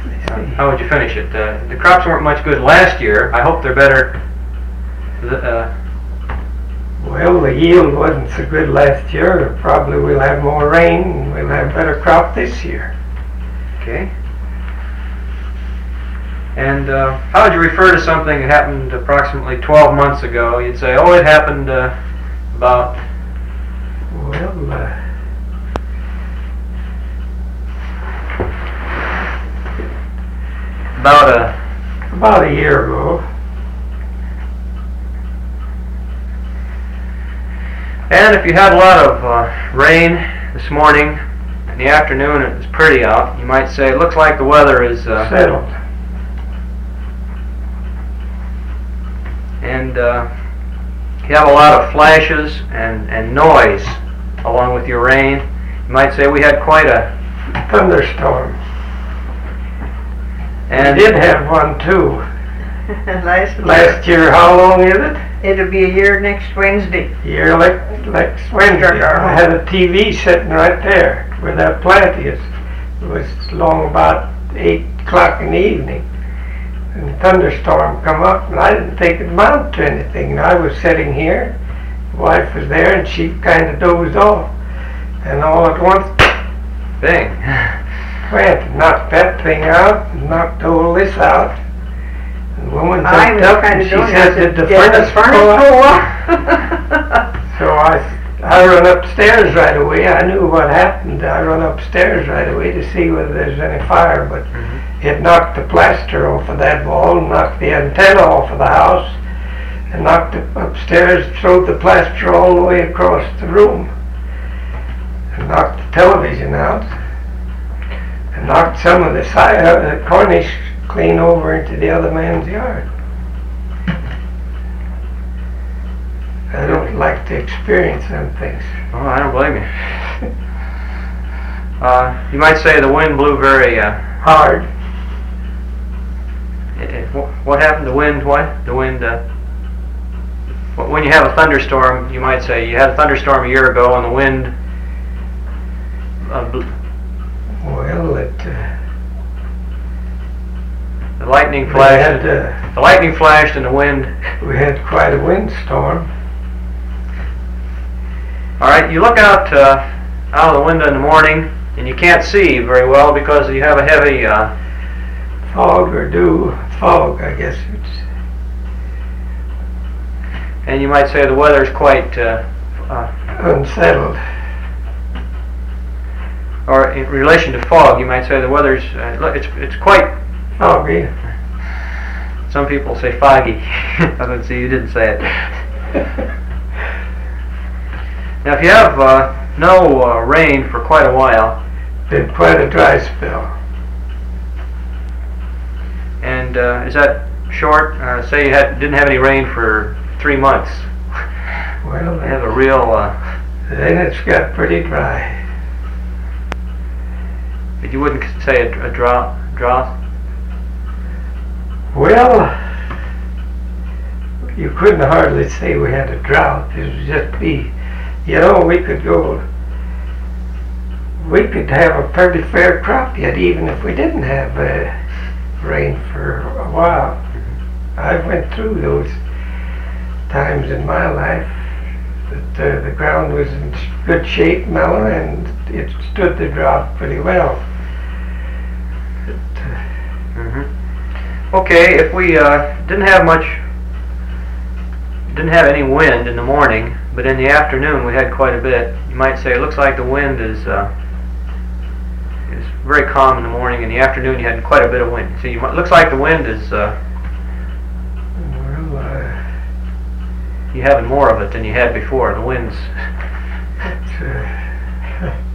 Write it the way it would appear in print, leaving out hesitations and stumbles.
How would you finish it? The crops weren't much good last year. I hope they're better. Well, the yield wasn't so good last year. Probably we'll have more rain and we'll have better crop this year. Okay. And how would you refer to something that happened approximately 12 months ago? You'd say, oh, it happened about... Well, about a year ago. And if you had a lot of rain this morning, in the afternoon it was pretty out, you might say, it looks like the weather is settled. And you have a lot of flashes and noise along with your rain. You might say we had quite a thunderstorm. And we did have one too. Last year. How long is it? It'll be a year next Wednesday. Year next Wednesday. I had a TV sitting right there where that plant is. It was long about 8 o'clock in the evening. And a thunderstorm come up, and I didn't think it amounted to anything. And I was sitting here, the wife was there, and she kind of dozed off. And all at once, bang! Went, knocked that thing out, and knocked all this out. And the woman jumped up and she said, did the furnace go out? So I run upstairs right away. I knew what happened. I run upstairs right away to see whether there's any fire, but it knocked the plaster off of that wall, knocked the antenna off of the house, and knocked it upstairs, threw the plaster all the way across the room, and knocked the television out, and knocked some of the cornice clean over into the other man's yard. I don't like to experience them things. Oh, I don't blame you. You might say the wind blew very hard. What happened? The wind, what? The wind, when you have a thunderstorm, you might say you had a thunderstorm a year ago and the wind well, the lightning flashed. The lightning flashed and the wind. We had quite a windstorm. All right, you look out of the window in the morning and you can't see very well because you have a heavy fog or fog, I guess it's. And you might say the weather's quite unsettled. Or in relation to fog, you might say the weather's it's quite foggy. Some people say foggy. I don't see you didn't say it. Now, if you have no rain for quite a while, been quite a dry spell. And is that short? Say you didn't have any rain for 3 months. Well, you have a real. Then it's got pretty dry. But you wouldn't say a drought? Well, you couldn't hardly say we had a drought. It would just be, we could have a pretty fair crop yet, even if we didn't have rain for a while. I went through those times in my life that the ground was in good shape, mellow, and it stood the drought pretty well. Okay, if we didn't have any wind in the morning, but in the afternoon we had quite a bit, you might say it looks like the wind is very calm in the morning. In the afternoon you had quite a bit of wind. So it looks like the wind is you having more of it than you had before. The wind's